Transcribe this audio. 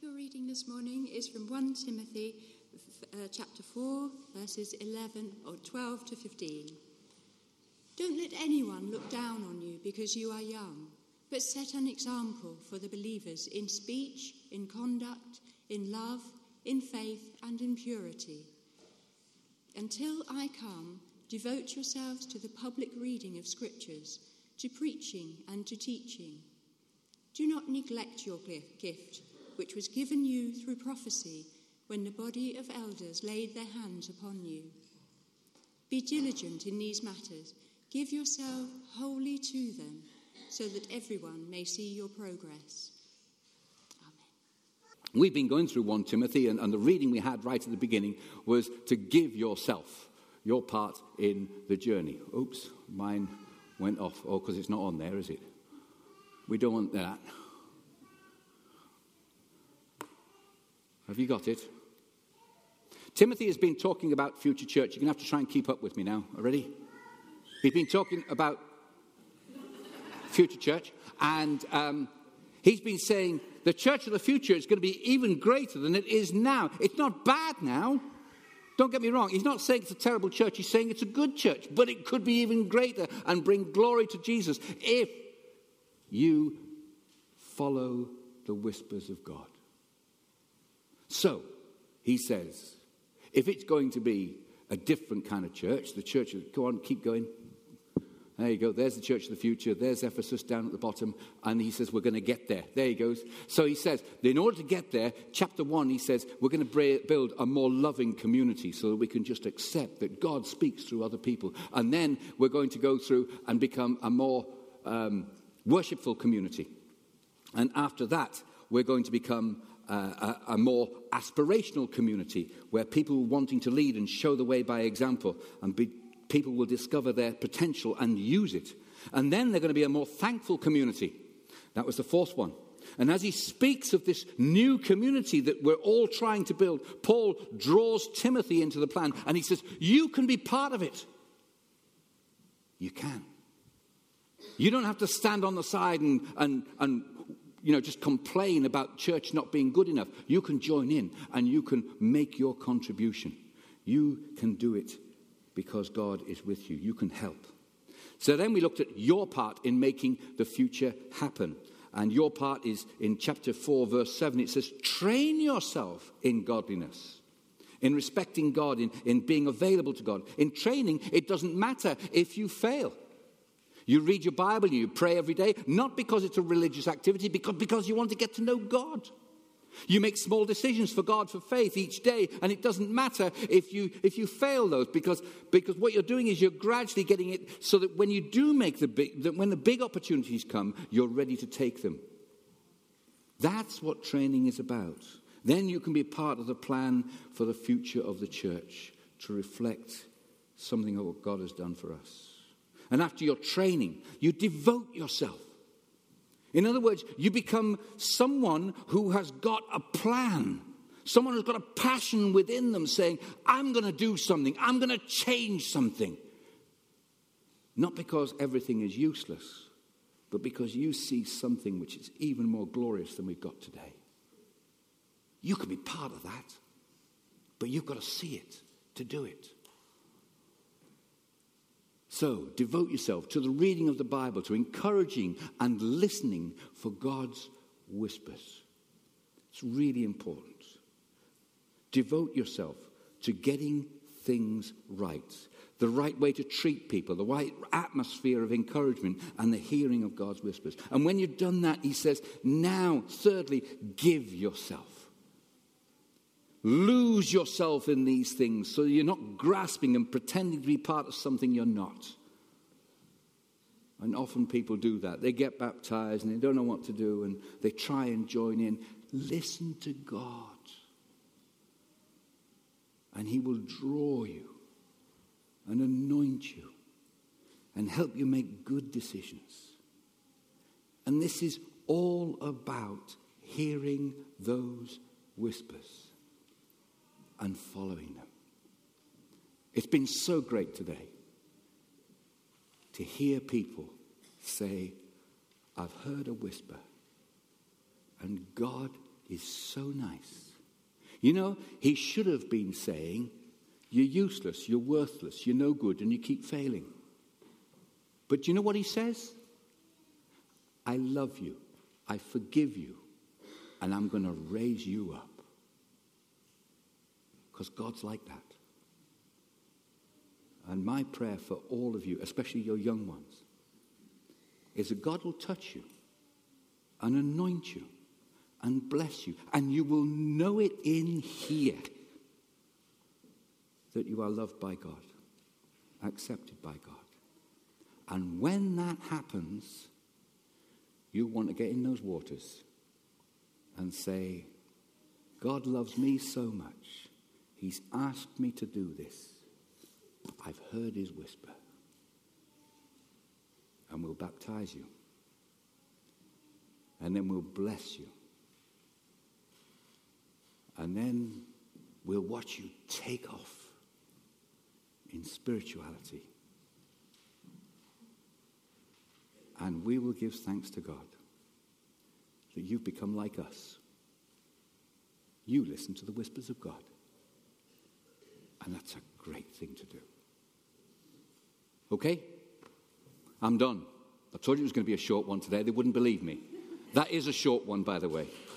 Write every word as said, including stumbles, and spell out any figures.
Gospel reading this morning is from First Timothy uh, chapter four, verses eleven or twelve to fifteen. Don't let anyone look down on you because you are young, but set an example for the believers in speech, in conduct, in love, in faith, and in purity. Until I come, devote yourselves to the public reading of Scriptures, to preaching and to teaching. Do not neglect your gift, which was given you through prophecy when the body of elders laid their hands upon you. Be diligent in these matters. Give yourself wholly to them, so that everyone may see your progress. Amen. We've been going through First Timothy, and, and the reading we had right at the beginning was to give yourself your part in the journey. Oops, mine went off. Oh, because it's not on there, is it? We don't want that. Have you got it? Timothy has been talking about future church. You're going to have to try and keep up with me now. Are you ready? He's been talking about future church, and um, he's been saying the church of the future is going to be even greater than it is now. It's not bad now. Don't get me wrong. He's not saying it's a terrible church. He's saying it's a good church, but it could be even greater and bring glory to Jesus if you follow the whispers of God. So, he says, if it's going to be a different kind of church, the church of, go on, keep going. There you go. There's the church of the future. There's Ephesus down at the bottom. And he says, we're going to get there. There he goes. So he says, in order to get there, chapter one, he says, we're going to build a more loving community so that we can just accept that God speaks through other people. And then we're going to go through and become a more um, worshipful community. And after that, we're going to become uh, a, a more aspirational community where people wanting to lead and show the way by example and be people will discover their potential and use it. And then they're going to be a more thankful community. That was the fourth one. And as he speaks of this new community that we're all trying to build, Paul draws Timothy into the plan. And he says, you can be part of it. You can. You don't have to stand on the side and, and, and you know, just complain about church not being good enough. You can join in and you can make your contribution. You can do it. Because God is with you. You can help. So then we looked at your part in making the future happen. And your part is in chapter four, verse seven. It says, train yourself in godliness, in respecting God, in, in being available to God. In training, it doesn't matter if you fail. You read your Bible, you pray every day, not because it's a religious activity, because, because you want to get to know God. You make small decisions for God, for faith each day, and it doesn't matter if you if you fail those, because because what you're doing is you're gradually getting it so that when you do make the big, that when the big opportunities come, you're ready to take them. That's what training is about. Then you can be part of the plan for the future of the church to reflect something of what God has done for us. And after your training, you devote yourself. In other words, you become someone who has got a plan. Someone who's got a passion within them saying, I'm going to do something. I'm going to change something. Not because everything is useless, but because you see something which is even more glorious than we've got today. You can be part of that, but you've got to see it to do it. So, devote yourself to the reading of the Bible, to encouraging and listening for God's whispers. It's really important. Devote yourself to getting things right. The right way to treat people, the right atmosphere of encouragement and the hearing of God's whispers. And when you've done that, he says, now, thirdly, give yourself. Lose yourself in these things so you're not grasping and pretending to be part of something you're not. And often people do that. They get baptized and they don't know what to do and they try and join in. Listen to God. And he will draw you and anoint you and help you make good decisions. And this is all about hearing those whispers and following them. It's been so great today to hear people say, I've heard a whisper and God is so nice. You know, he should have been saying, you're useless, you're worthless, you're no good, and you keep failing. But do you know what he says? I love you, I forgive you, and I'm going to raise you up. Because God's like that. And my prayer for all of you, especially your young ones, is that God will touch you and anoint you and bless you. And you will know it in here that you are loved by God, accepted by God. And when that happens, you want to get in those waters and say, God loves me so much. He's asked me to do this. I've heard his whisper. And we'll baptize you. And then we'll bless you. And then we'll watch you take off in spirituality. And we will give thanks to God that you've become like us. You listen to the whispers of God. And that's a great thing to do. Okay? I'm done. I told you it was going to be a short one today. They wouldn't believe me. That is a short one, by the way.